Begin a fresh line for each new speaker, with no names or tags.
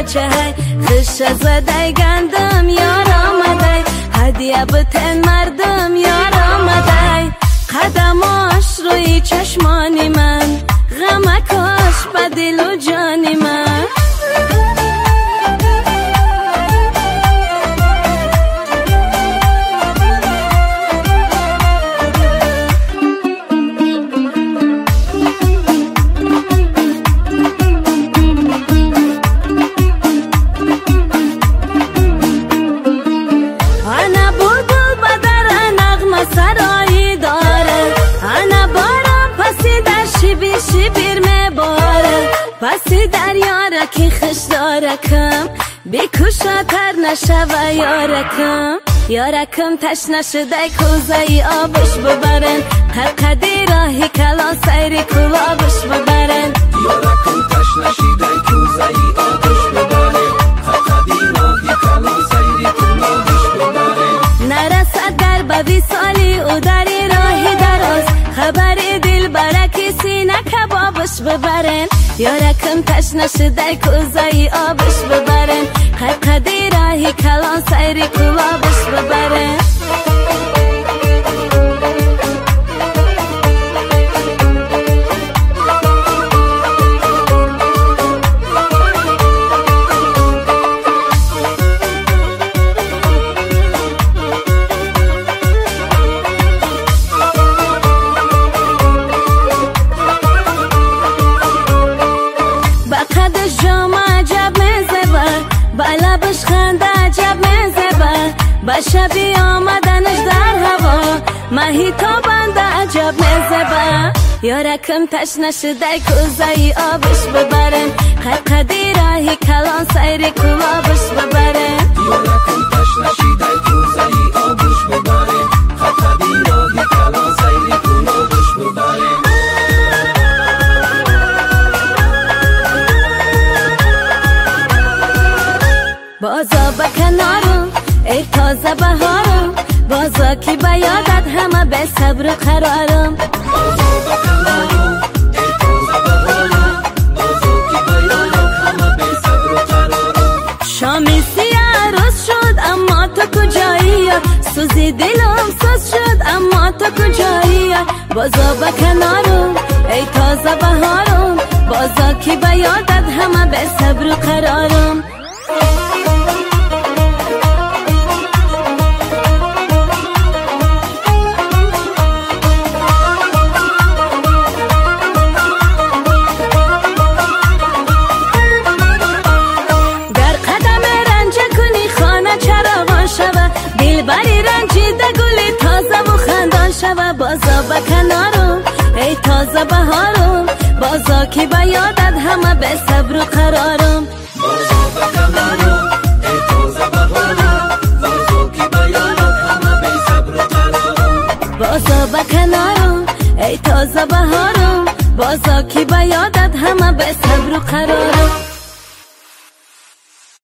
بچه های خش زده گندم یار آمده هدیه بتن مردم یار آمده قدماش روی چشمانی من غمکاش به دل و جانی من شبیر میباره پسی دریا را که خش دارکم بکشاتر نشوه یارکم یارکم تش نشده کوزه آبش ببرن قدی راهی کلا سیری کلابش ببرن
یارکم تش نشده کوزه آبش ببرن قدی راهی کلا سیری کلابش ببرن
نرسد در بوی سالی او داری راهی دراز خبری دل برکی سینه کبابش ببرن یارکم تش نشده کوزه آبش ببرن قدی راهی کلان سیری کلابش ببرن بلبش خنده عجب میزبه با شبی آمدنش در هوا ماهی تا بنده عجب میزبه یارکم تش نشده کوزه آبش ببرن قدی راهی کلان سیری کلابش ببرن
یارکم تش نشده کوزه آبش ببرن قدی راهی کلان سیری کلابش ببرن
بازا به کنارم ای تازه بهارم بازا کی به یادت همه به صبر و قرارم
بازا به کنارم ای تازه بهارم بازا کی به یادت همه به صبر و قرارم
شامی سیاه روز شد اما تو کجایی سوزی دلم سوز شد اما تو کجایی بازا به کنارم ای تازه بهارم بازا کی به یادت همه به صبر و قرارم بری رنجیده گلی تازه و خندان شوه بازا به کنارم ای تازه بهارم بازا کی به یادت همه به صبر و قرارم
بازا به کنارم ای تازه بهارم بازا کی به یادت همه به صبر و قرارم
بازا به کنارم ای تازه بهارم بازا کی به یادت همه به صبر و قرارم